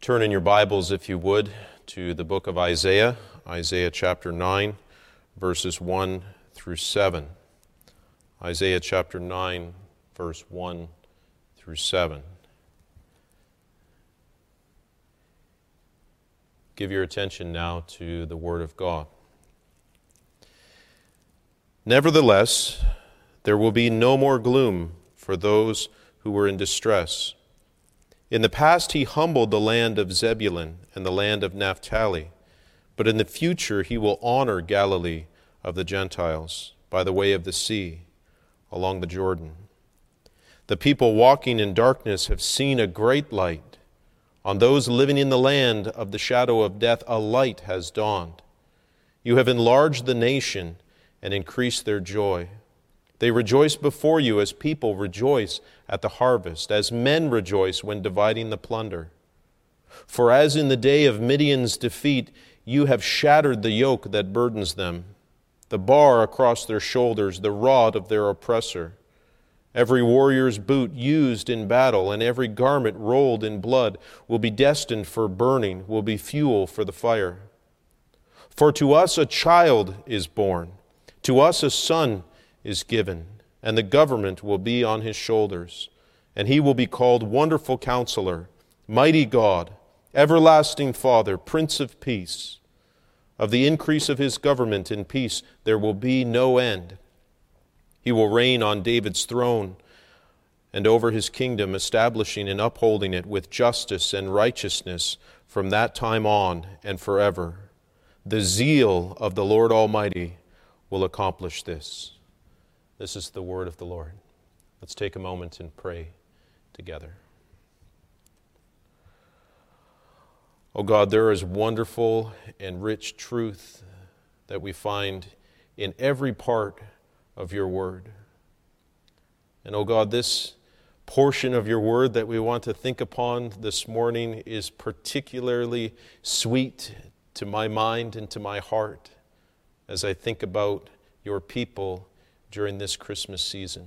Turn in your Bibles, if you would, to the book of Isaiah, Isaiah chapter 9, verses 1 through 7. Isaiah chapter 9, verse 1 through 7. Give your attention now to the Word of God. Nevertheless, there will be no more gloom for those who were in distress. In the past he humbled the land of Zebulun and the land of Naphtali, but in the future he will honor Galilee of the Gentiles by the way of the sea, along the Jordan. The people walking in darkness have seen a great light. On those living in the land of the shadow of death, a light has dawned. You have enlarged the nation and increased their joy. They rejoice before you as people rejoice at the harvest, as men rejoice when dividing the plunder. For as in the day of Midian's defeat, you have shattered the yoke that burdens them, the bar across their shoulders, the rod of their oppressor. Every warrior's boot used in battle and every garment rolled in blood will be destined for burning, will be fuel for the fire. For to us a child is born, to us a son is given, and the government will be on his shoulders, and he will be called Wonderful Counselor, Mighty God, Everlasting Father, Prince of Peace. Of the increase of his government in peace there will be no end. He will reign on David's throne and over his kingdom, establishing and upholding it with justice and righteousness from that time on and forever. The zeal of the Lord Almighty will accomplish this. This is the word of the Lord. Let's take a moment and pray together. Oh God, there is wonderful and rich truth that we find in every part of your word. And oh God, this portion of your word that we want to think upon this morning is particularly sweet to my mind and to my heart as I think about your people during this Christmas season.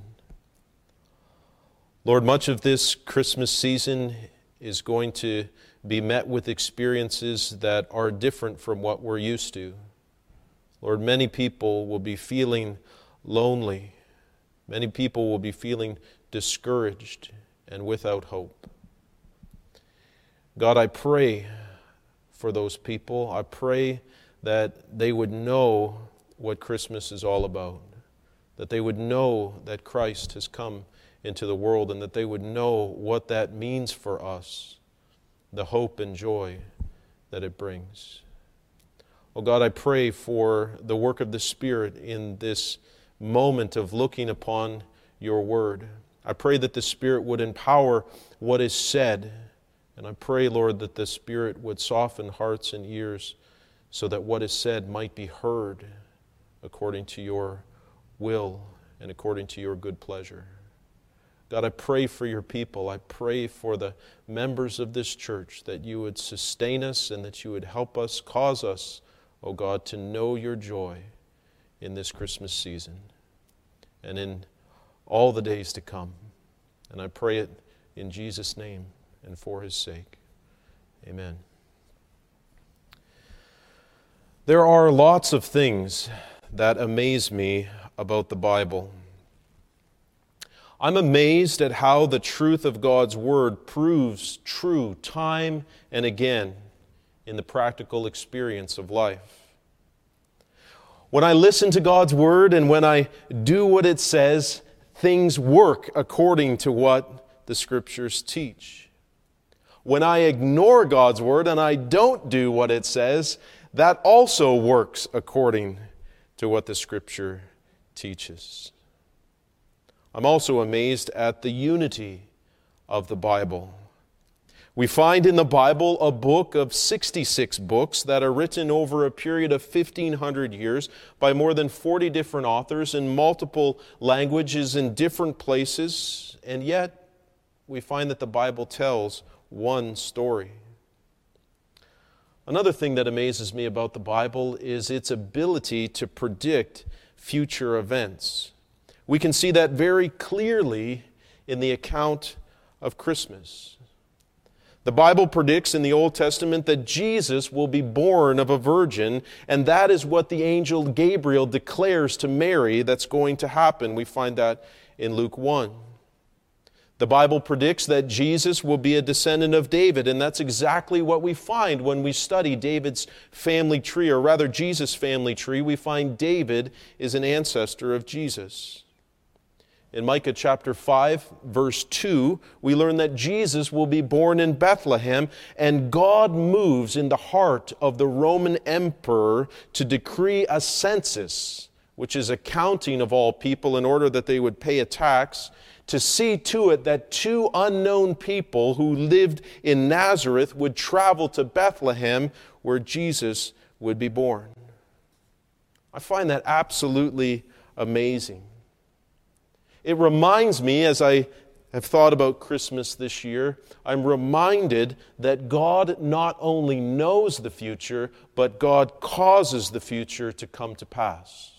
Lord, much of this Christmas season is going to be met with experiences that are different from what we're used to. Lord, many people will be feeling lonely. Many people will be feeling discouraged and without hope. God, I pray for those people. I pray that they would know what Christmas is all about, that they would know that Christ has come into the world, and that they would know what that means for us, the hope and joy that it brings. Oh God, I pray for the work of the Spirit in this moment of looking upon your word. I pray that the Spirit would empower what is said, and I pray, Lord, that the Spirit would soften hearts and ears so that what is said might be heard according to your will and according to your good pleasure. God, I pray for your people. I pray for the members of this church that you would sustain us and that you would help us, cause us, oh God, to know your joy in this Christmas season and in all the days to come. And I pray it in Jesus' name and for his sake. Amen. There are lots of things that amaze me about the Bible. I'm amazed at how the truth of God's Word proves true time and again in the practical experience of life. When I listen to God's Word and when I do what it says, things work according to what the Scriptures teach. When I ignore God's Word and I don't do what it says, that also works according to what the Scripture teaches. I'm also amazed at the unity of the Bible. We find in the Bible a book of 66 books that are written over a period of 1,500 years by more than 40 different authors in multiple languages in different places, and yet we find that the Bible tells one story. Another thing that amazes me about the Bible is its ability to predict future events. We can see that very clearly in the account of Christmas. The Bible predicts in the Old Testament that Jesus will be born of a virgin, and that is what the angel Gabriel declares to Mary that's going to happen. We find that in Luke 1. The Bible predicts that Jesus will be a descendant of David, and that's exactly what we find when we study David's family tree, or rather Jesus' family tree. We find David is an ancestor of Jesus. In Micah chapter 5, verse 2, we learn that Jesus will be born in Bethlehem, and God moves in the heart of the Roman emperor to decree a census, which is a counting of all people in order that they would pay a tax, to see to it that 2 unknown people who lived in Nazareth would travel to Bethlehem where Jesus would be born. I find that absolutely amazing. It reminds me, as I have thought about Christmas this year, I'm reminded that God not only knows the future, but God causes the future to come to pass.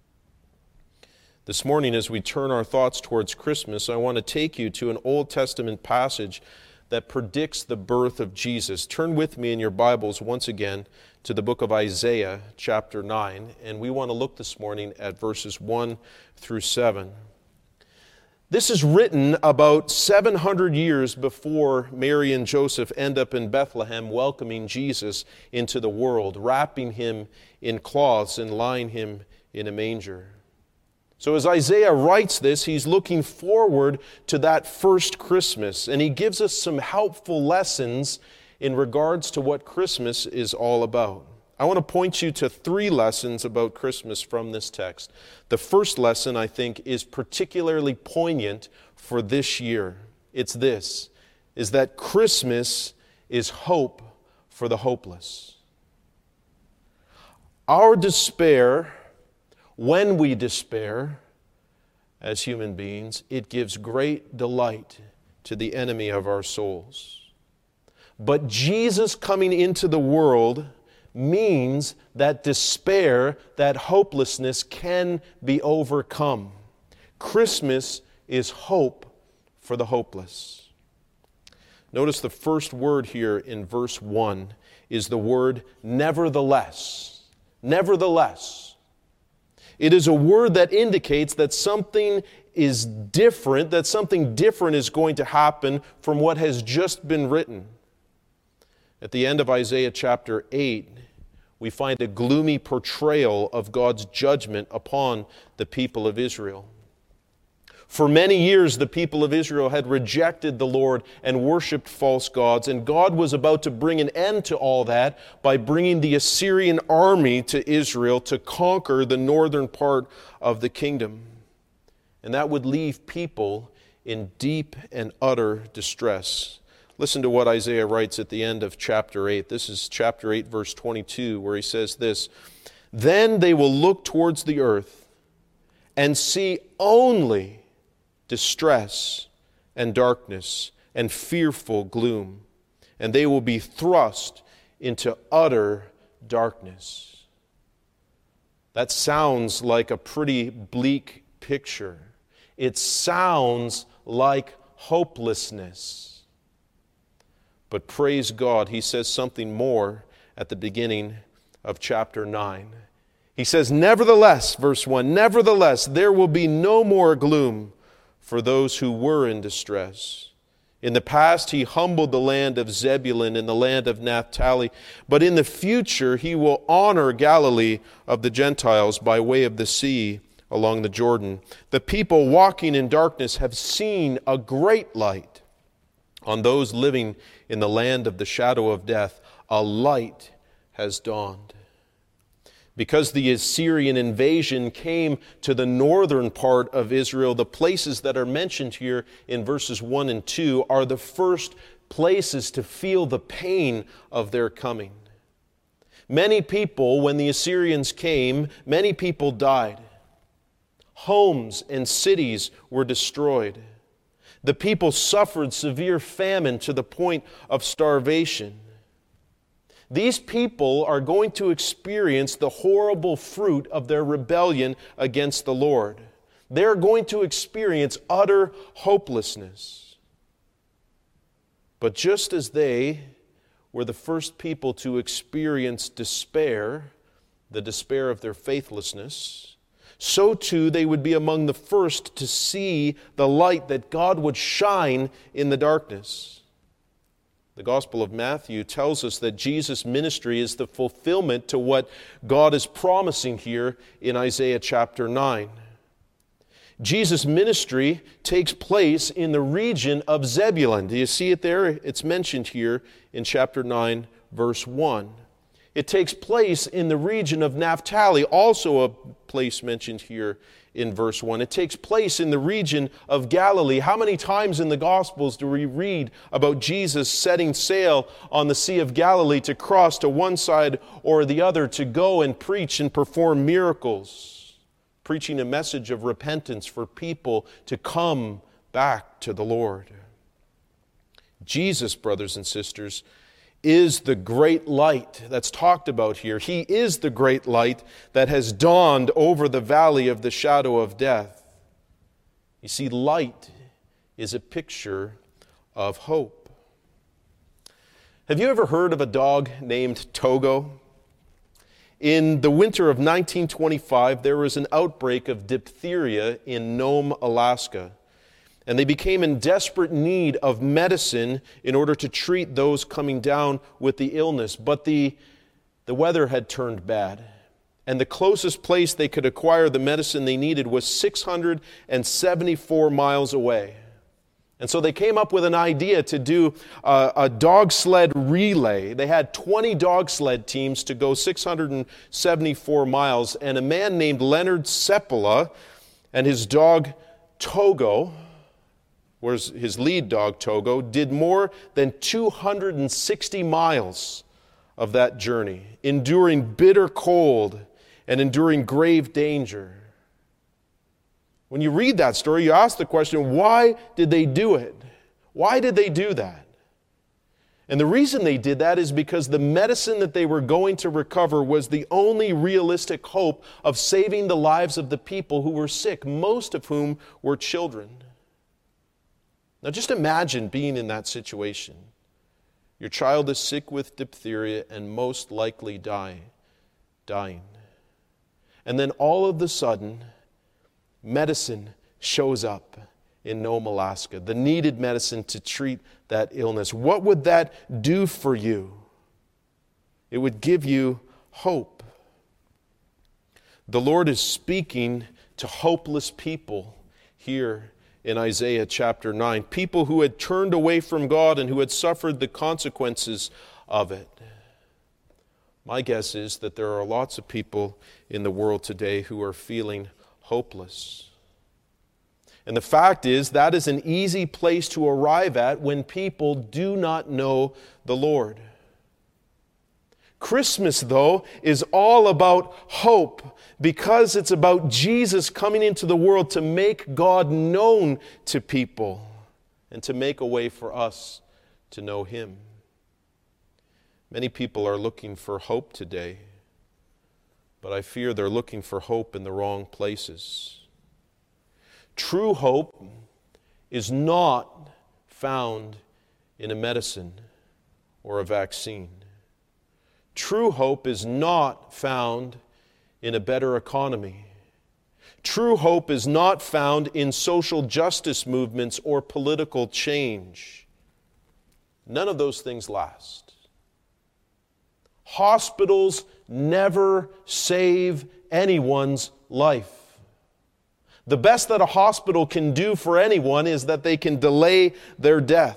This morning, as we turn our thoughts towards Christmas, I want to take you to an Old Testament passage that predicts the birth of Jesus. Turn with me in your Bibles once again to the book of Isaiah, chapter 9, and we want to look this morning at verses 1 through 7. This is written about 700 years before Mary and Joseph end up in Bethlehem welcoming Jesus into the world, wrapping him in cloths and lying him in a manger. So as Isaiah writes this, he's looking forward to that first Christmas, and he gives us some helpful lessons in regards to what Christmas is all about. I want to point you to 3 lessons about Christmas from this text. The first lesson, I think, is particularly poignant for this year. It's this, is that Christmas is hope for the hopeless. Our despair, when we despair as human beings, it gives great delight to the enemy of our souls. But Jesus coming into the world means that despair, that hopelessness can be overcome. Christmas is hope for the hopeless. Notice the first word here in verse 1 is the word nevertheless. Nevertheless. It is a word that indicates that something is different, that something different is going to happen from what has just been written. At the end of Isaiah chapter 8, we find a gloomy portrayal of God's judgment upon the people of Israel. For many years, the people of Israel had rejected the Lord and worshipped false gods, and God was about to bring an end to all that by bringing the Assyrian army to Israel to conquer the northern part of the kingdom. And that would leave people in deep and utter distress. Listen to what Isaiah writes at the end of chapter 8. This is chapter 8, verse 22, where he says this, "Then they will look towards the earth and see only distress and darkness and fearful gloom, and they will be thrust into utter darkness." That sounds like a pretty bleak picture. It sounds like hopelessness. But praise God, he says something more at the beginning of chapter 9. He says, "Nevertheless," verse 1, "nevertheless, there will be no more gloom for those who were in distress. In the past, he humbled the land of Zebulun and the land of Naphtali, but in the future, he will honor Galilee of the Gentiles by way of the sea along the Jordan. The people walking in darkness have seen a great light. On those living in the land of the shadow of death, a light has dawned." Because the Assyrian invasion came to the northern part of Israel, the places that are mentioned here in verses 1 and 2 are the first places to feel the pain of their coming. Many people, when the Assyrians came, many people died. Homes and cities were destroyed. The people suffered severe famine to the point of starvation. These people are going to experience the horrible fruit of their rebellion against the Lord. They're going to experience utter hopelessness. But just as they were the first people to experience despair, the despair of their faithlessness, so too they would be among the first to see the light that God would shine in the darkness. The Gospel of Matthew tells us that Jesus' ministry is the fulfillment to what God is promising here in Isaiah chapter 9. Jesus' ministry takes place in the region of Zebulun. Do you see it there? It's mentioned here in chapter 9, verse 1. It takes place in the region of Naphtali, also a place mentioned here in verse 1. It takes place in the region of Galilee. How many times in the Gospels do we read about Jesus setting sail on the Sea of Galilee to cross to one side or the other to go and preach and perform miracles, preaching a message of repentance for people to come back to the Lord? Jesus, brothers and sisters, is the great light that's talked about here. He is the great light that has dawned over the valley of the shadow of death. You see, light is a picture of hope. Have you ever heard of a dog named Togo? In the winter of 1925, there was an outbreak of diphtheria in Nome, Alaska. And they became in desperate need of medicine in order to treat those coming down with the illness. But the weather had turned bad. And the closest place they could acquire the medicine they needed was 674 miles away. And so they came up with an idea to do a dog sled relay. They had 20 dog sled teams to go 674 miles. And a man named Leonard Seppala and his dog Togo, whereas his lead dog, Togo, did more than 260 miles of that journey, enduring bitter cold and enduring grave danger. When you read that story, you ask the question, why did they do it? Why did they do that? And the reason they did that is because the medicine that they were going to recover was the only realistic hope of saving the lives of the people who were sick, most of whom were children. Now just imagine being in that situation. Your child is sick with diphtheria and most likely dying. And then all of a sudden, medicine shows up in Nome, Alaska, the needed medicine to treat that illness. What would that do for you? It would give you hope. The Lord is speaking to hopeless people here in Isaiah chapter 9, people who had turned away from God and who had suffered the consequences of it. My guess is that there are lots of people in the world today who are feeling hopeless. And the fact is, that is an easy place to arrive at when people do not know the Lord. Christmas, though, is all about hope because it's about Jesus coming into the world to make God known to people and to make a way for us to know Him. Many people are looking for hope today, but I fear they're looking for hope in the wrong places. True hope is not found in a medicine or a vaccine. True hope is not found in a better economy. True hope is not found in social justice movements or political change. None of those things last. Hospitals never save anyone's life. The best that a hospital can do for anyone is that they can delay their death.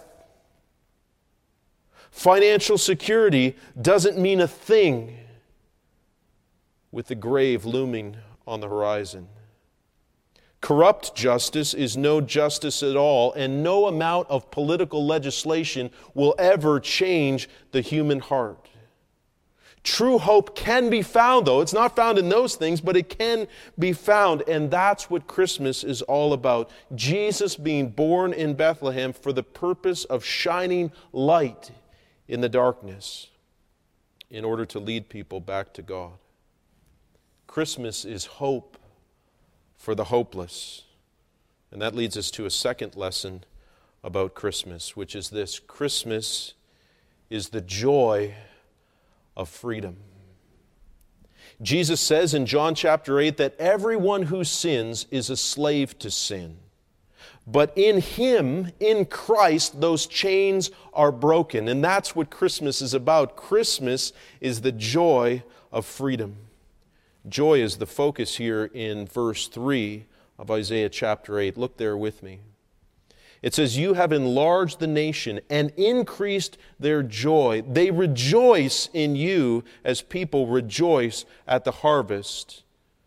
Financial security doesn't mean a thing with the grave looming on the horizon. Corrupt justice is no justice at all, and no amount of political legislation will ever change the human heart. True hope can be found, though. It's not found in those things, but it can be found, and that's what Christmas is all about. Jesus being born in Bethlehem for the purpose of shining light in the darkness in order to lead people back to God. Christmas is hope for the hopeless. And that leads us to a second lesson about Christmas, which is this: Christmas is the joy of freedom. Jesus says in John chapter 8 that everyone who sins is a slave to sin. But in Him, in Christ, those chains are broken. And that's what Christmas is about. Christmas is the joy of freedom. Joy is the focus here in verse 3 of Isaiah chapter 8. Look there with me. It says, "You have enlarged the nation and increased their joy. They rejoice in you as people rejoice at the harvest,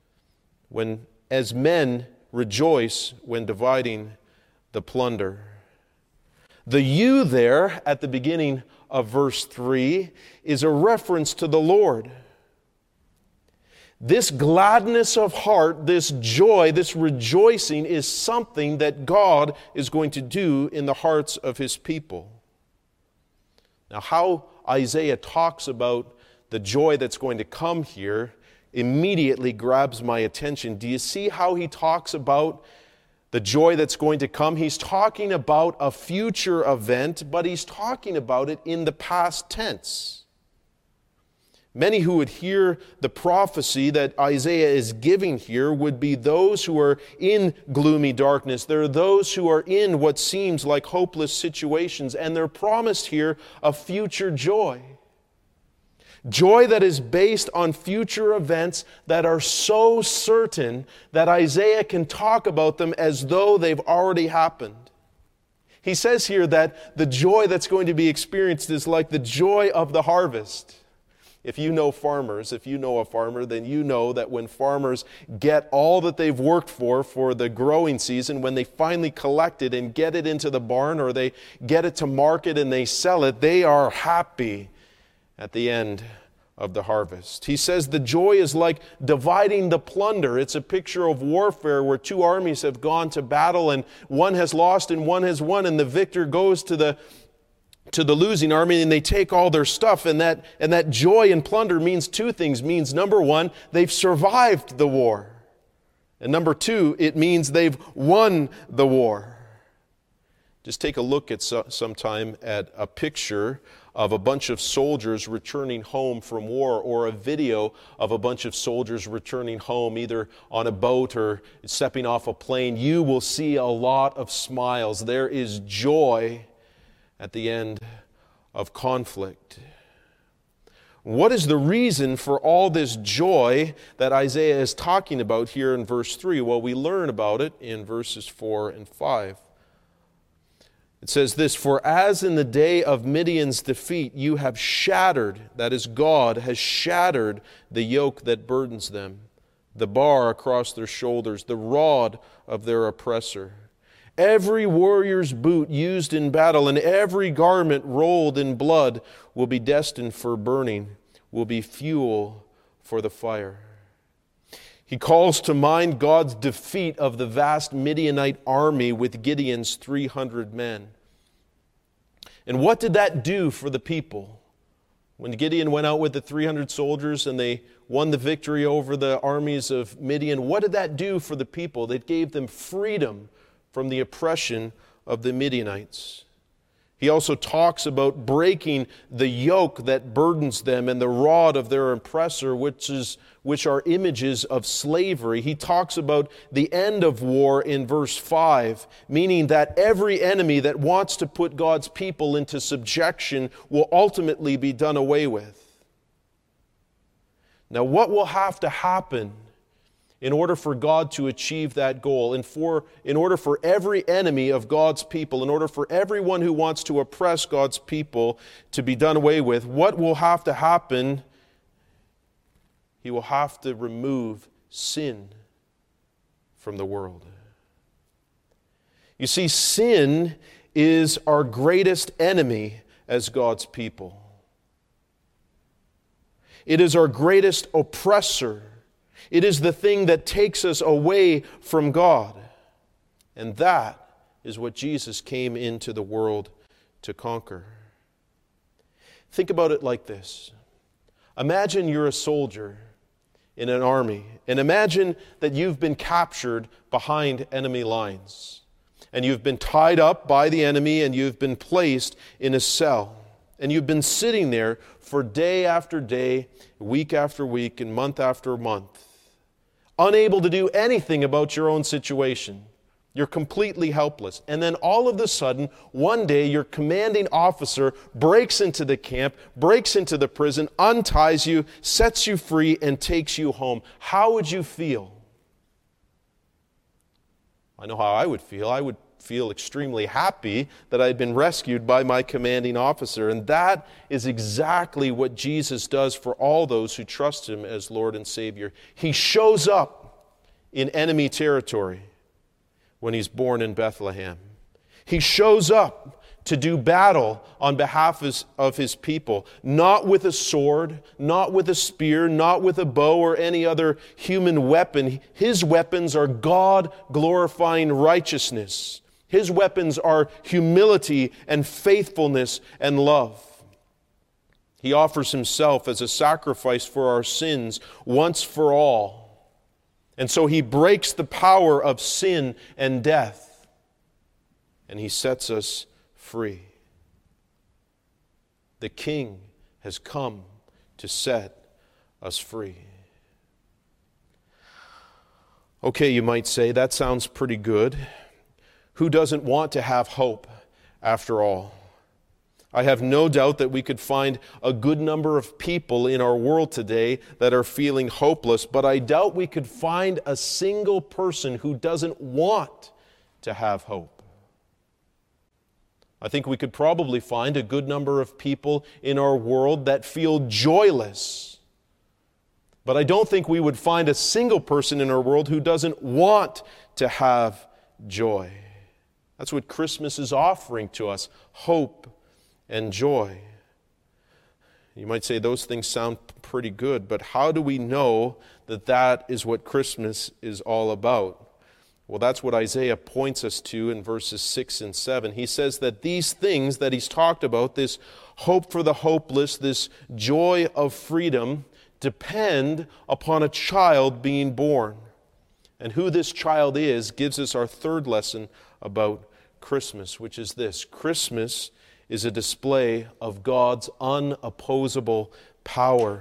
as men rejoice when dividing the plunder." The "you" there at the beginning of verse 3 is a reference to the Lord. This gladness of heart, this joy, this rejoicing is something that God is going to do in the hearts of His people. Now, how Isaiah talks about the joy that's going to come here immediately grabs my attention. Do you see how he talks about the joy that's going to come? He's talking about a future event, but he's talking about it in the past tense. Many who would hear the prophecy that Isaiah is giving here would be those who are in gloomy darkness. There are those who are in what seems like hopeless situations, and they're promised here a future joy. Joy that is based on future events that are so certain that Isaiah can talk about them as though they've already happened. He says here that the joy that's going to be experienced is like the joy of the harvest. If you know farmers, if you know a farmer, then you know that when farmers get all that they've worked for the growing season, when they finally collect it and get it into the barn or they get it to market and they sell it, they are happy at the end of the harvest. He says the joy is like dividing the plunder. It's a picture of warfare where two armies have gone to battle and one has lost and one has won, and the victor goes to the losing army and they take all their stuff, and that joy and plunder means two things. It means, number one, they've survived the war. And number two, it means they've won the war. Just take a look at sometime at a picture of a bunch of soldiers returning home from war, or a video of a bunch of soldiers returning home, either on a boat or stepping off a plane. You will see a lot of smiles. There is joy at the end of conflict. What is the reason for all this joy that Isaiah is talking about here in verse 3? Well, we learn about it in verses 4 and 5. It says this: "For as in the day of Midian's defeat you have shattered," that is, God has shattered the yoke that burdens them, the bar across their shoulders, the rod of their oppressor. Every warrior's boot used in battle and every garment rolled in blood will be destined for burning, will be fuel for the fire. He calls to mind God's defeat of the vast Midianite army with Gideon's 300 men. And what did that do for the people? When Gideon went out with the 300 soldiers and they won the victory over the armies of Midian, what did that do for the people? That gave them freedom from the oppression of the Midianites. He also talks about breaking the yoke that burdens them and the rod of their oppressor, which are images of slavery. He talks about the end of war in verse 5, meaning that every enemy that wants to put God's people into subjection will ultimately be done away with. Now, what will have to happen in order for God to achieve that goal, in order for every enemy of God's people, in order for everyone who wants to oppress God's people to be done away with? What will have to happen? He will have to remove sin from the world. You see, sin is our greatest enemy as God's people. It is our greatest oppressor. It is the thing that takes us away from God. And that is what Jesus came into the world to conquer. Think about it like this. Imagine you're a soldier in an army, and imagine that you've been captured behind enemy lines. and you've been tied up by the enemy, and you've been placed in a cell. And you've been sitting there for day after day, week after week, and month after month, unable to do anything about your own situation. You're completely helpless. And then all of a sudden, one day, your commanding officer breaks into the camp, breaks into the prison, unties you, sets you free, and takes you home. How would you feel? I know how I would feel. I would feel extremely happy that I had been rescued by my commanding officer. And that is exactly what Jesus does for all those who trust Him as Lord and Savior. He shows up in enemy territory when He's born in Bethlehem. He shows up to do battle on behalf of His people, not with a sword, not with a spear, not with a bow or any other human weapon. His weapons are God-glorifying righteousness. His weapons are humility and faithfulness and love. He offers Himself as a sacrifice for our sins once for all. And so He breaks the power of sin and death, and He sets us free. The King has come to set us free. Okay, you might say, that sounds pretty good. Who doesn't want to have hope after all? I have no doubt that we could find a good number of people in our world today that are feeling hopeless, but I doubt we could find a single person who doesn't want to have hope. I think we could probably find a good number of people in our world that feel joyless, but I don't think we would find a single person in our world who doesn't want to have joy. That's what Christmas is offering to us, hope and joy. You might say those things sound pretty good, but how do we know that that is what Christmas is all about? Well, that's what Isaiah points us to in verses 6 and 7. He says that these things that he's talked about, this hope for the hopeless, this joy of freedom, depend upon a child being born. And who this child is gives us our third lesson about Christmas, which is this: Christmas is a display of God's unopposable power.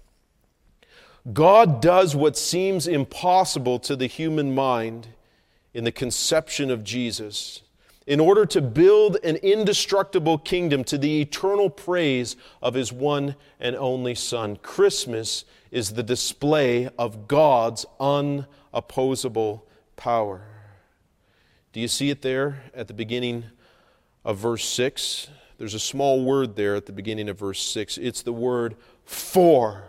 God does what seems impossible to the human mind in the conception of Jesus in order to build an indestructible kingdom to the eternal praise of His one and only Son. Christmas is the display of God's unopposable power. Do you see it there at the beginning of verse 6? There's a small word there at the beginning of verse 6. It's the word for.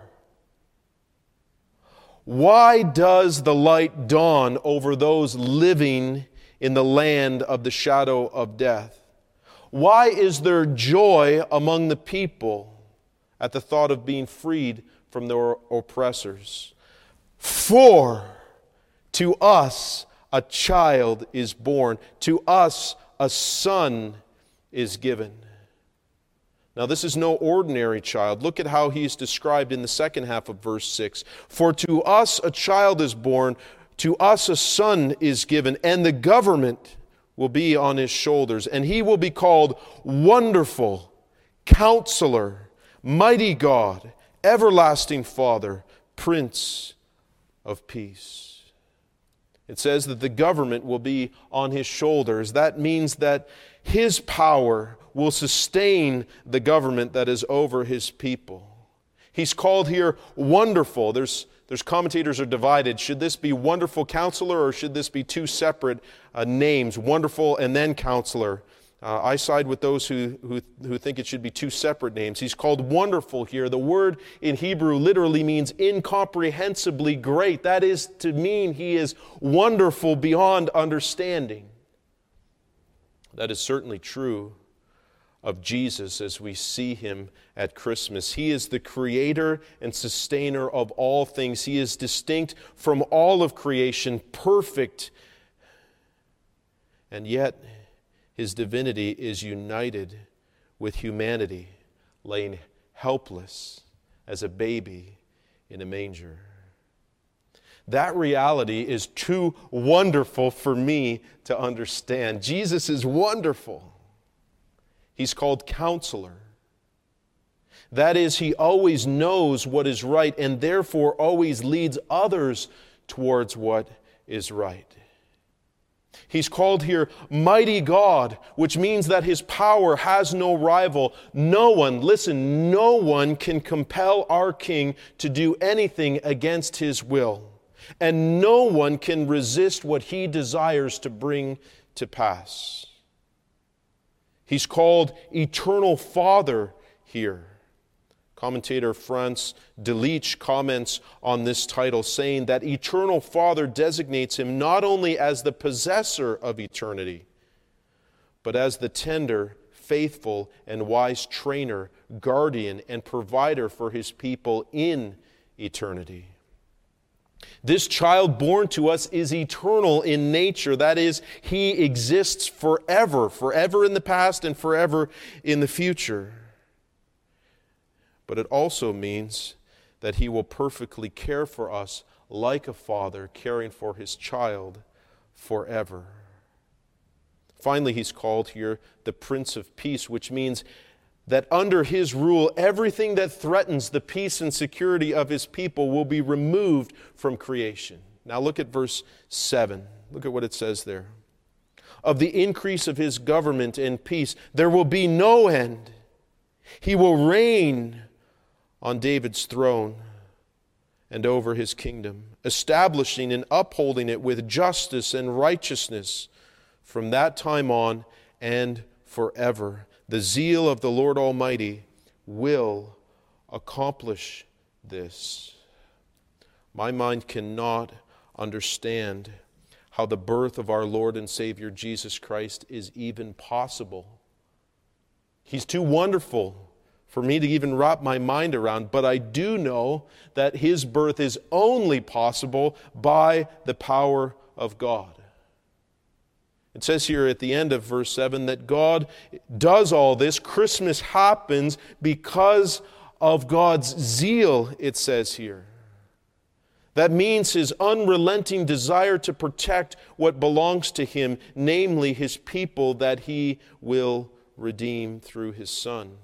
Why does the light dawn over those living in the land of the shadow of death? Why is there joy among the people at the thought of being freed from their oppressors? For to us a child is born, to us a son is given. Now, this is no ordinary child. Look at how he's described in the second half of verse 6. For to us a child is born, to us a son is given, and the government will be on his shoulders, and he will be called Wonderful, Counselor, Mighty God, Everlasting Father, Prince of Peace. It says that the government will be on his shoulders. That means that his power will sustain the government that is over his people. He's called here Wonderful. There's commentators are divided. Should this be Wonderful Counselor, or should this be two separate names, Wonderful and then Counselor? I side with those who think it should be two separate names. He's called Wonderful here. The word in Hebrew literally means incomprehensibly great. That is to mean He is wonderful beyond understanding. That is certainly true of Jesus as we see Him at Christmas. He is the creator and sustainer of all things. He is distinct from all of creation, perfect, and yet His divinity is united with humanity, laying helpless as a baby in a manger. That reality is too wonderful for me to understand. Jesus is wonderful. He's called Counselor. That is, He always knows what is right and therefore always leads others towards what is right. He's called here Mighty God, which means that His power has no rival. No one can compel our King to do anything against His will. And no one can resist what He desires to bring to pass. He's called Eternal Father here. Commentator Franz Delitzsch comments on this title, saying that Eternal Father designates Him not only as the possessor of eternity, but as the tender, faithful, and wise trainer, guardian, and provider for His people in eternity. This child born to us is eternal in nature. That is, He exists forever in the past and forever in the future. But it also means that He will perfectly care for us like a father caring for his child forever. Finally, He's called here the Prince of Peace, which means that under His rule, everything that threatens the peace and security of His people will be removed from creation. Now look at verse 7. Look at what it says there. Of the increase of His government and peace, there will be no end. He will reign on David's throne and over His kingdom, establishing and upholding it with justice and righteousness from that time on and forever. The zeal of the Lord Almighty will accomplish this. My mind cannot understand how the birth of our Lord and Savior Jesus Christ is even possible. He's too wonderful for me to even wrap my mind around, but I do know that His birth is only possible by the power of God. It says here at the end of verse 7 that God does all this. Christmas happens because of God's zeal, it says here. That means His unrelenting desire to protect what belongs to Him, namely His people that He will redeem through His Son.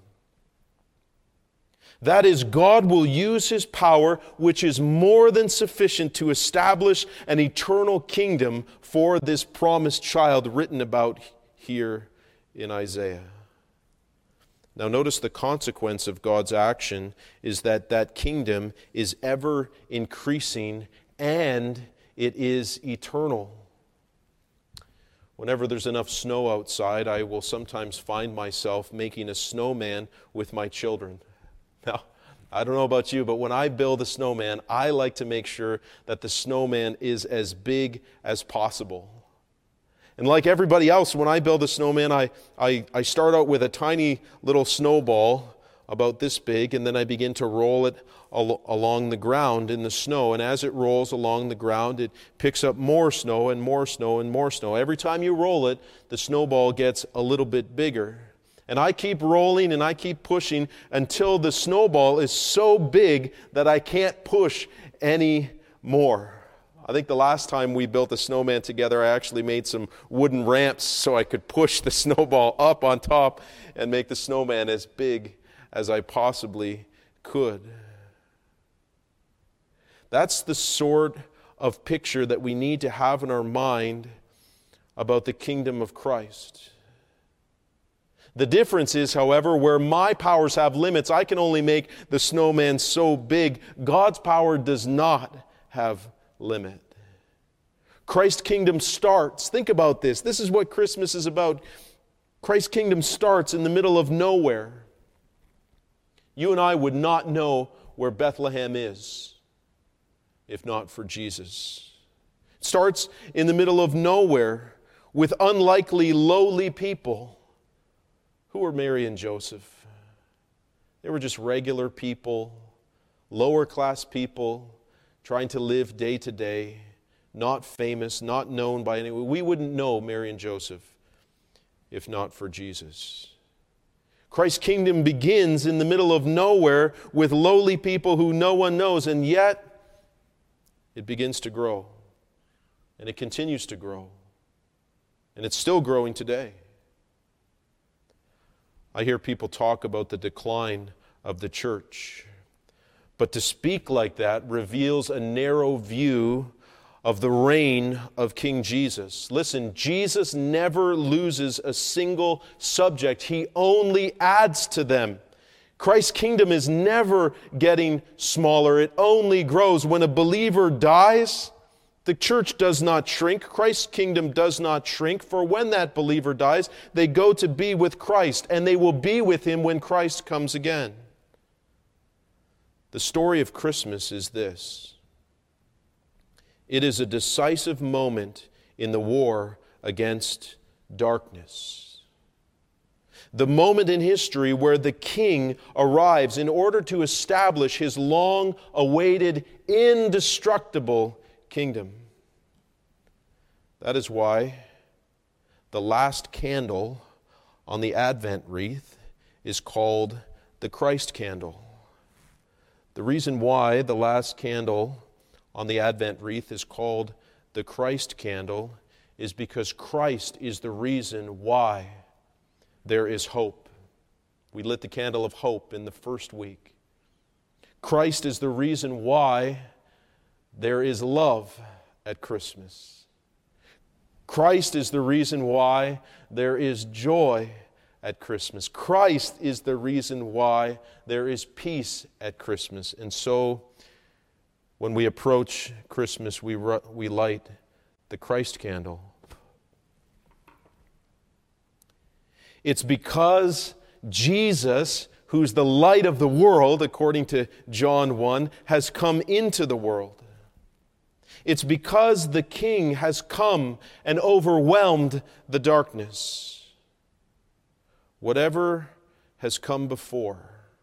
That is, God will use His power, which is more than sufficient to establish an eternal kingdom for this promised child written about here in Isaiah. Now notice the consequence of God's action is that that kingdom is ever increasing and it is eternal. Whenever there's enough snow outside, I will sometimes find myself making a snowman with my children. Now, I don't know about you, but when I build a snowman, I like to make sure that the snowman is as big as possible. And like everybody else, when I build a snowman, I start out with a tiny little snowball about this big, and then I begin to roll it along the ground in the snow. And as it rolls along the ground, it picks up more snow and more snow and more snow. Every time you roll it, the snowball gets a little bit bigger. And I keep rolling and I keep pushing until the snowball is so big that I can't push any more. I think the last time we built a snowman together, I actually made some wooden ramps so I could push the snowball up on top and make the snowman as big as I possibly could. That's the sort of picture that we need to have in our mind about the kingdom of Christ. The difference is, however, where my powers have limits, I can only make the snowman so big. God's power does not have limit. Christ's kingdom starts. Think about this. This is what Christmas is about. Christ's kingdom starts in the middle of nowhere. You and I would not know where Bethlehem is if not for Jesus. It starts in the middle of nowhere with unlikely, lowly people. Who were Mary and Joseph? They were just regular people, lower class people, trying to live day to day, not famous, not known by anyone. We wouldn't know Mary and Joseph if not for Jesus. Christ's kingdom begins in the middle of nowhere with lowly people who no one knows, and yet it begins to grow. And it continues to grow. And it's still growing today. I hear people talk about the decline of the church. But to speak like that reveals a narrow view of the reign of King Jesus. Listen, Jesus never loses a single subject. He only adds to them. Christ's kingdom is never getting smaller. It only grows. When a believer dies, the church does not shrink. Christ's kingdom does not shrink. For when that believer dies, they go to be with Christ, and they will be with Him when Christ comes again. The story of Christmas is this. It is a decisive moment in the war against darkness. The moment in history where the king arrives in order to establish his long-awaited, indestructible kingdom. That is why the last candle on the Advent wreath is called the Christ candle. The reason why the last candle on the Advent wreath is called the Christ candle is because Christ is the reason why there is hope. We lit the candle of hope in the first week. Christ is the reason why there is love at Christmas. Christ is the reason why there is joy at Christmas. Christ is the reason why there is peace at Christmas. And so, when we approach Christmas, we light the Christ candle. It's because Jesus, who's the light of the world, according to John 1, has come into the world. It's because the King has come and overwhelmed the darkness. Whatever has come before,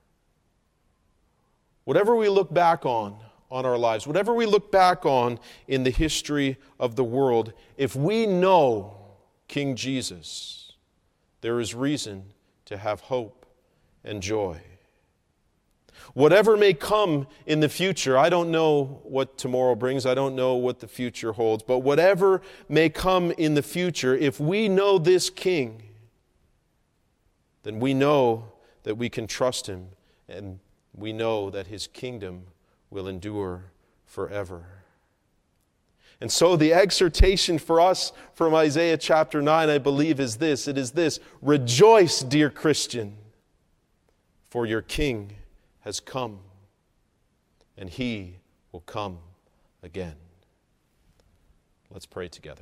whatever we look back on our lives, whatever we look back on in the history of the world, if we know King Jesus, there is reason to have hope and joy. Whatever may come in the future, I don't know what tomorrow brings, I don't know what the future holds, but whatever may come in the future, if we know this King, then we know that we can trust Him, and we know that His kingdom will endure forever. And so the exhortation for us from Isaiah chapter 9, I believe, is this. It is this: rejoice, dear Christian, for your King has come, and He will come again. Let's pray together.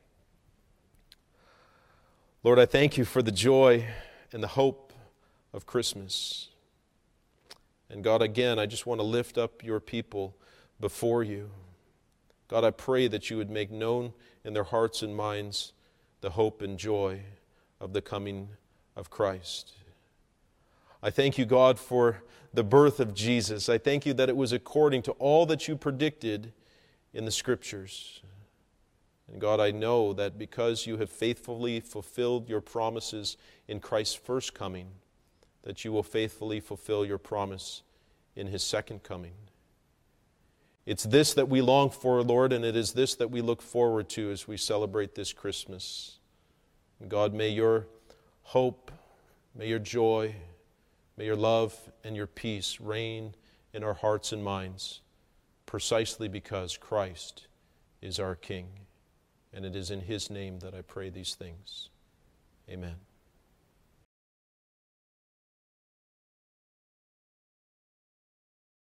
Lord, I thank You for the joy and the hope of Christmas. And God, again, I just want to lift up Your people before You. God, I pray that You would make known in their hearts and minds the hope and joy of the coming of Christ. I thank You, God, for the birth of Jesus. I thank You that it was according to all that You predicted in the Scriptures. And God, I know that because You have faithfully fulfilled Your promises in Christ's first coming, that You will faithfully fulfill Your promise in His second coming. It's this that we long for, Lord, and it is this that we look forward to as we celebrate this Christmas. And God, may Your hope, may Your joy, may Your love and Your peace reign in our hearts and minds, precisely because Christ is our King. And it is in His name that I pray these things. Amen.